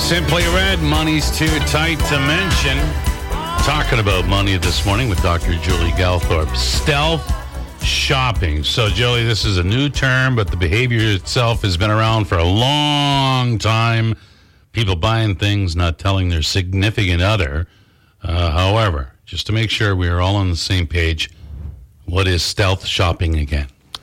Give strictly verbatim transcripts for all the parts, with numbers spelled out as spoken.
Simply Red, money's too tight to mention. Talking about money this morning with Doctor Julie Galthorpe. Stealth shopping. So, Julie, this is a new term, but the behavior itself has been around for a long time. People buying things, not telling their significant other. Uh, however, just to make sure we are all on the same page, what is stealth shopping again?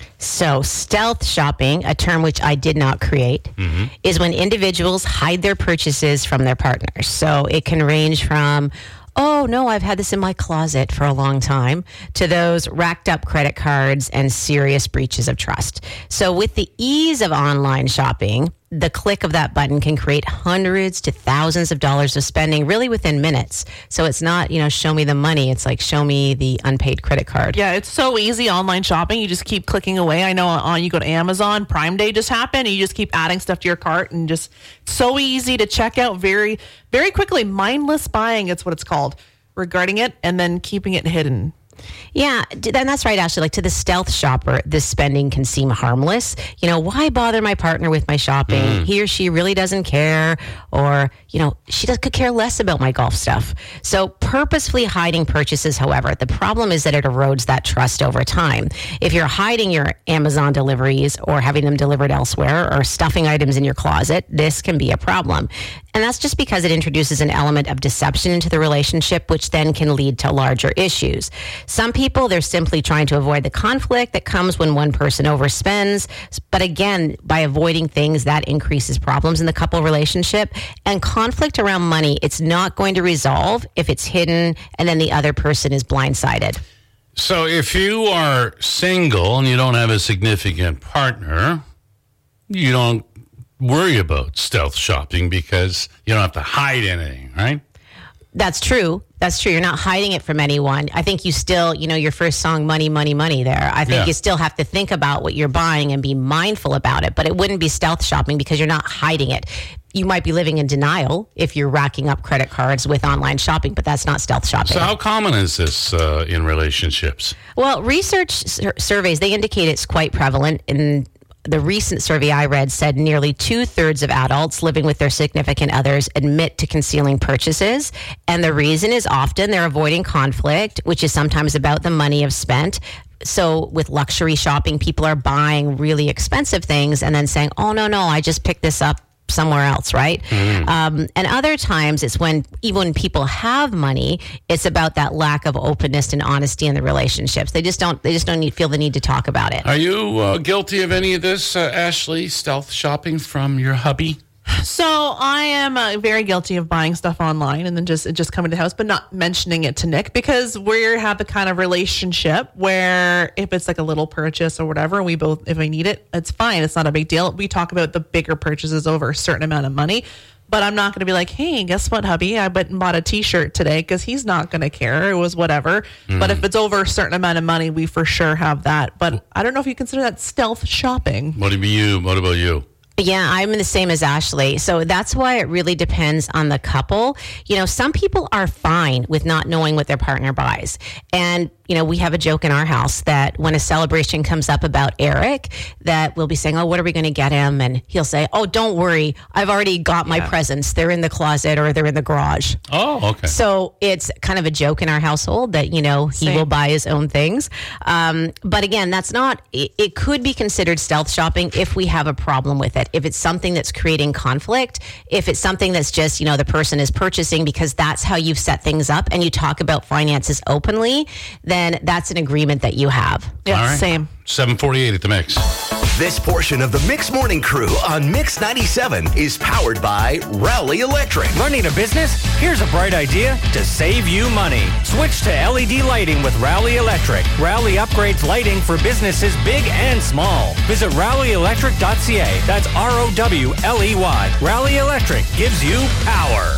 So stealth shopping, a term which I did not create, mm-hmm. is when individuals hide their purchases from their partners. So it can range from, oh, no, I've had this in my closet for a long time, to those racked up credit cards and serious breaches of trust. So with the ease of online shopping, the click of that button can create hundreds to thousands of dollars of spending really within minutes. So it's not, you know, show me the money. It's like, show me the unpaid credit card. Yeah, it's so easy online shopping. You just keep clicking away. I know on you go to Amazon, Prime Day just happened, and you just keep adding stuff to your cart, and just so easy to check out very, very quickly. Mindless buying, it's what it's called, regarding it and then keeping it hidden. Yeah, and that's right, Ashley. Like, to the stealth shopper, this spending can seem harmless. You know, why bother my partner with my shopping? Mm. He or she really doesn't care, or, you know, she does, could care less about my golf stuff. So purposefully hiding purchases, however, the problem is that it erodes that trust over time. If you're hiding your Amazon deliveries or having them delivered elsewhere or stuffing items in your closet, this can be a problem. And that's just because it introduces an element of deception into the relationship, which then can lead to larger issues. Some people, they're simply trying to avoid the conflict that comes when one person overspends. But again, by avoiding things, that increases problems in the couple relationship. And conflict around money, it's not going to resolve if it's hidden and then the other person is blindsided. So if you are single and you don't have a significant partner, you don't worry about stealth shopping because you don't have to hide anything, right? That's true. That's true. You're not hiding it from anyone. I think you still, you know, your first song, Money, Money, Money there. I think yeah. you still have to think about what you're buying and be mindful about it, but it wouldn't be stealth shopping because you're not hiding it. You might be living in denial if you're racking up credit cards with online shopping, but that's not stealth shopping. So how common is this uh, in relationships? Well, research sur- surveys, they indicate it's quite prevalent. In the recent survey I read said nearly two-thirds of adults living with their significant others admit to concealing purchases. And the reason is often they're avoiding conflict, which is sometimes about the money you've spent. So with luxury shopping, people are buying really expensive things and then saying, oh, no, no, I just picked this up somewhere else, right? Mm. Um, and other times it's when, even when people have money, it's about that lack of openness and honesty in the relationships. They just don't, they just don't need, feel the need to talk about it. Are you uh, guilty of any of this, uh, Ashley, stealth shopping from your hubby? So I am uh, very guilty of buying stuff online and then just just coming to the house, but not mentioning it to Nick, because we have the kind of relationship where if it's like a little purchase or whatever, we both, if I need it, it's fine. It's not a big deal. We talk about the bigger purchases over a certain amount of money, but I'm not going to be like, hey, guess what, hubby? I went and bought a t-shirt today, because he's not going to care. It was whatever. Mm. But if it's over a certain amount of money, we for sure have that. But I don't know if you consider that stealth shopping. What about you? What about you? Yeah, I'm the same as Ashley. So that's why it really depends on the couple. You know, some people are fine with not knowing what their partner buys. And, you know, we have a joke in our house that when a celebration comes up about Eric, that we'll be saying, oh, what are we going to get him? And he'll say, oh, don't worry. I've already got my yeah. presents. They're in the closet or they're in the garage. Oh, okay. So it's kind of a joke in our household that, you know, he Same. will buy his own things. Um, but again, that's not, it, it could be considered stealth shopping if we have a problem with it. If it's something that's creating conflict, if it's something that's just, you know, the person is purchasing because that's how you've set things up and you talk about finances openly, then that's an agreement that you have. Yeah, All right. Same. seven forty-eight at the Mix. This portion of the Mix Morning Crew on Mix ninety-seven is powered by Rowley Electric. Running a business? Here's a bright idea to save you money. Switch to L E D lighting with Rowley Electric. Rowley upgrades lighting for businesses big and small. Visit rowley electric dot c a. That's R O W L E Y. Rowley Electric gives you power.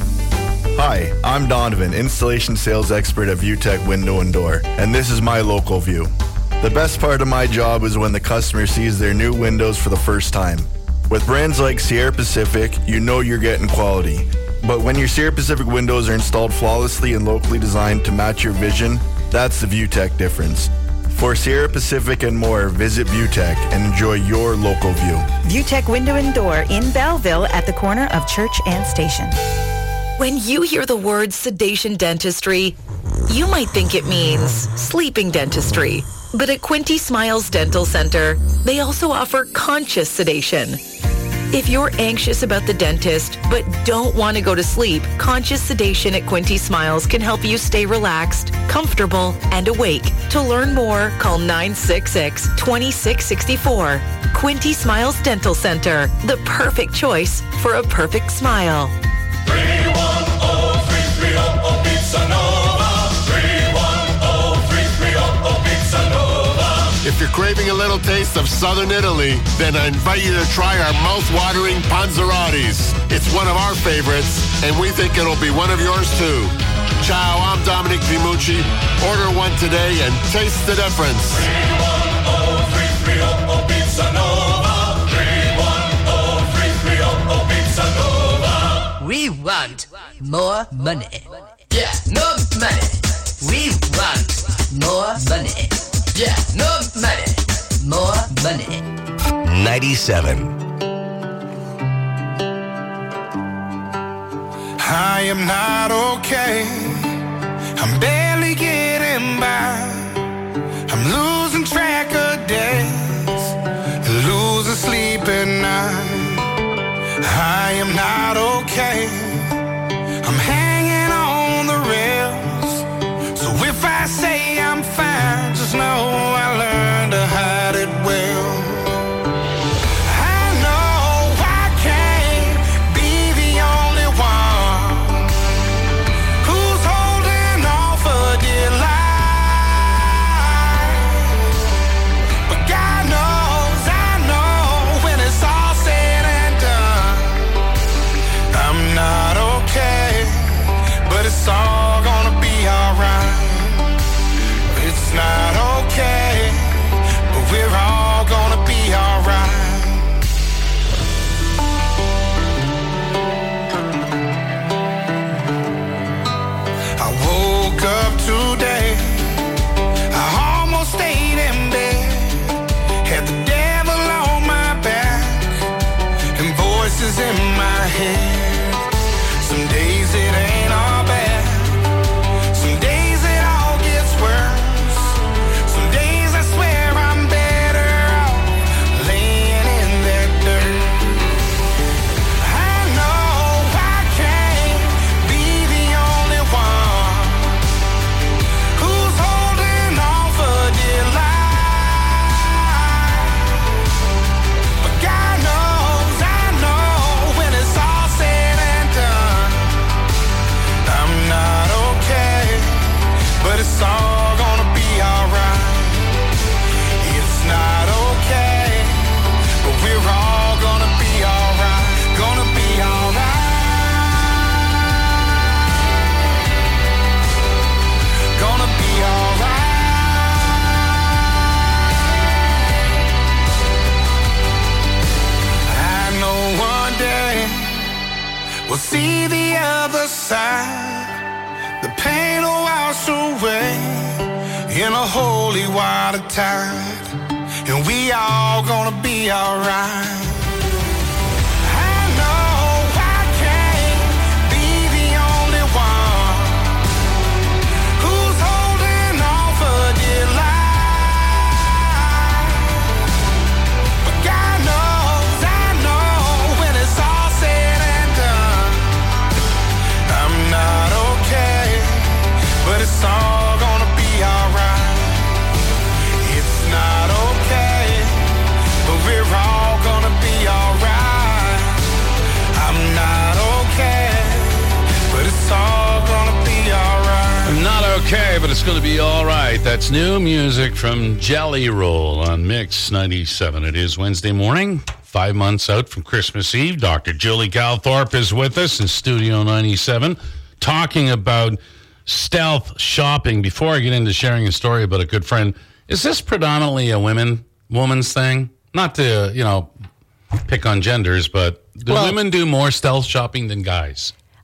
Hi, I'm Donovan, installation sales expert at ViewTech Window and Door, and this is my local view. The best part of my job is when the customer sees their new windows for the first time. With brands like Sierra Pacific, you know you're getting quality. But when your Sierra Pacific windows are installed flawlessly and locally designed to match your vision, that's the ViewTech difference. For Sierra Pacific and more, visit ViewTech and enjoy your local view. ViewTech Window and Door in Belleville at the corner of Church and Station. When you hear the word sedation dentistry, you might think it means sleeping dentistry. But at Quinty Smiles Dental Center, they also offer conscious sedation. If you're anxious about the dentist but don't want to go to sleep, conscious sedation at Quinty Smiles can help you stay relaxed, comfortable, and awake. To learn more, call nine six six, two six six four. Quinty Smiles Dental Center, the perfect choice for a perfect smile. three one zero three three zero Pizza Nova. three one zero three three zero Pizza Nova. If you're craving a little taste of southern Italy, then I invite you to try our mouth-watering panzerottis. It's one of our favorites, and we think it'll be one of yours too. Ciao, I'm Dominic Pimucci. Order one today and taste the difference. three one zero three three zero Pizza Nova. three one zero three three zero Pizza Nova. We want more money. Yeah, no money. We want more money. Yeah, no money. More money. ninety-seven. I am not okay. I'm barely getting by. I'm losing track of days, losing sleep at night. I am not okay. I'm hanging on the rails. So if I say I'm fine, just know I learned to hide it well. I know I can't be the only one who's holding on for dear life. But God knows, I know when it's all said and done, I'm not okay, but it's all gonna be alright. It's not okay, but we're all gonna be alright. I woke up today, I almost stayed in bed, had the devil on my back and voices in my head. Some days it ain't all bad, some days it all gets worse. It's all gonna be alright. It's not okay, but we're all gonna be alright. Gonna be alright. Gonna be alright. I know one day we'll see the other side. The pain will wash away in a holy water tide, and we all gonna be alright. I know I can't be the only one who's holding on for dear life, but God knows, I know when it's all said and done, I'm not okay, but it's all gonna be alright. It's not okay, but we're all gonna be alright. I'm not okay, but it's all gonna be alright. I'm not okay, but it's going to be all right. That's new music from Jelly Roll on Mix ninety-seven. It is Wednesday morning, five months out from Christmas Eve. Doctor Julie Galthorpe is with us in Studio ninety-seven, talking about stealth shopping. Before I get into sharing a story about a good friend, is this predominantly a women woman's thing? Not to, you know, pick on genders, but do Well- women do more stealth shopping than guys?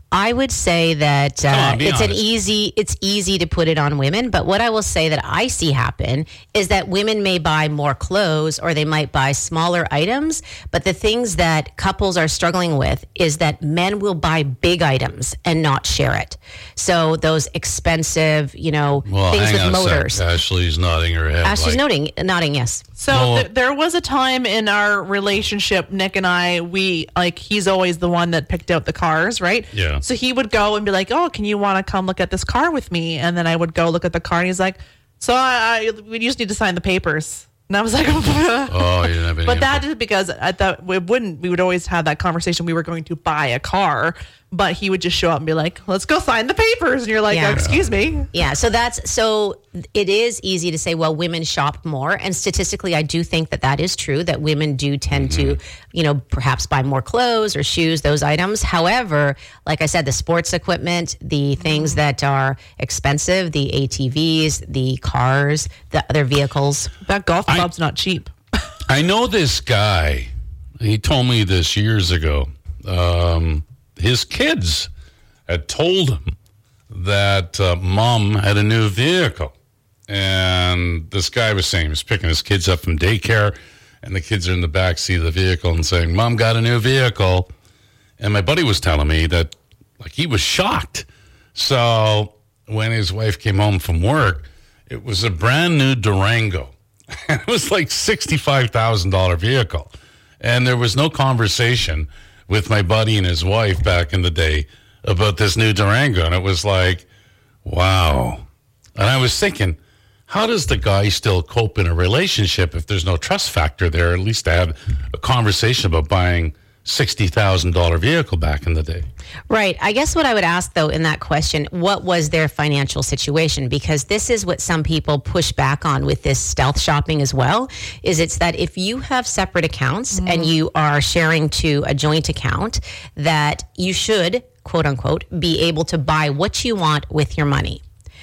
I would say that uh, on, be it's an honest. easy it's easy to put it on women, but what I will say that I see happen is that women may buy more clothes or they might buy smaller items, but the things that couples are struggling with is that men will buy big items and not share it. So those expensive, you know, Well, things hang with on a motors. sec. Ashley's nodding her head. Ashley's like, nodding, nodding, yes. So Well- th- there was a time in our relationship, Nick and I, we like he's always the one that picked out the cars, right? Yeah. So he would go and be like, "Oh, can you want to come look at this car with me?" And then I would go look at the car, and he's like, "So I, I we just need to sign the papers." And I was like, Oh, you didn't have any But that input. is because I thought we wouldn't. We would always have that conversation. We were going to buy a car, but he would just show up and be like, "Let's go sign the papers." And you're like, Yeah. "Excuse me." Yeah, so that's so it is easy to say, well, women shop more, and statistically, I do think that that is true. That women do tend to, you know, perhaps buy more clothes or shoes, those items. However, like I said, the sports equipment, the things that are expensive, the A T Vs, the cars, the other vehicles. That golf club's not cheap. I know this guy. He told me this years ago. Um, his kids had told him that uh, mom had a new vehicle. And this guy was saying he was picking his kids up from daycare, and the kids are in the back seat of the vehicle and saying, "Mom got a new vehicle." And my buddy was telling me that, like, he was shocked. So when his wife came home from work, it was a brand new Durango. And it was like sixty-five thousand dollars vehicle. And there was no conversation with my buddy and his wife back in the day about this new Durango. And it was like, wow. And I was thinking, how does the guy still cope in a relationship if there's no trust factor there, at least to have a conversation about buying sixty thousand dollars vehicle back in the day? Right. I guess what I would ask, though, in that question, what was their financial situation? Because this is what some people push back on with this stealth shopping as well, is it's that if you have separate accounts and you are sharing to a joint account, that you should, quote unquote, be able to buy what you want with your money.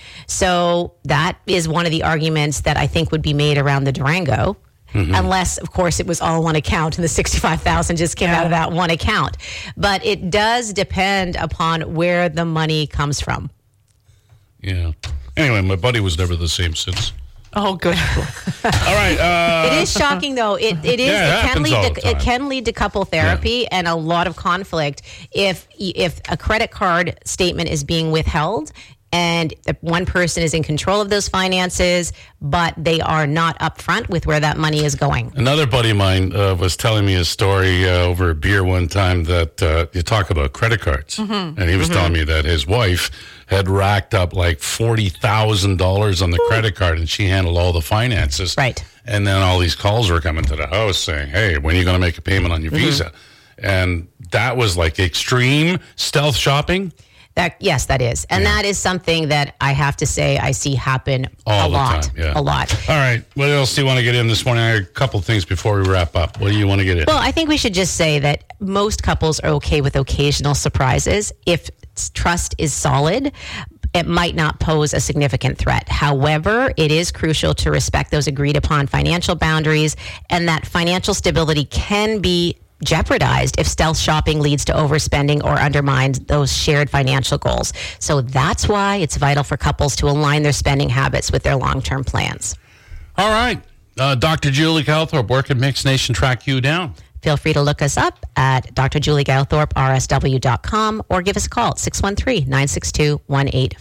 So that is one of the arguments that I think would be made around the Durango. Mm-hmm. Unless, of course, it was all one account and the sixty-five thousand just came out of that one account. But it does depend upon where the money comes from. Yeah. Anyway, my buddy was never the same since. Oh, good. All right. Uh, It is shocking, though. It it is. Yeah, it it can happens lead all to the time. it can lead to couple therapy and a lot of conflict if if a credit card statement is being withheld. And the one person is in control of those finances, but they are not upfront with where that money is going. Another buddy of mine uh, was telling me a story uh, over a beer one time that uh, you talk about credit cards. Mm-hmm. And he was Mhm. telling me that his wife had racked up like forty thousand dollars on the credit card, and she handled all the finances. Right. And then all these calls were coming to the house saying, hey, when are you going to make a payment on your Mhm. Visa? And that was like extreme stealth shopping. That yes, that is, and that is something that I have to say I see happen All a the lot, time, yeah. a lot. All right. What else do you want to get in this morning? I have a couple things before we wrap up. What do you want to get in? Well, I think we should just say that most couples are okay with occasional surprises if s- trust is solid. It might not pose a significant threat. However, it is crucial to respect those agreed upon financial boundaries, and that financial stability can be jeopardized if stealth shopping leads to overspending or undermines those shared financial goals. So that's why it's vital for couples to align their spending habits with their long-term plans. All right. Uh, Doctor Julie Calthorpe, where can Mix Nation track you down? Feel free to look us up at D R Julie Galthorpe R S W dot com or give us a call at six one three, nine six two, one eight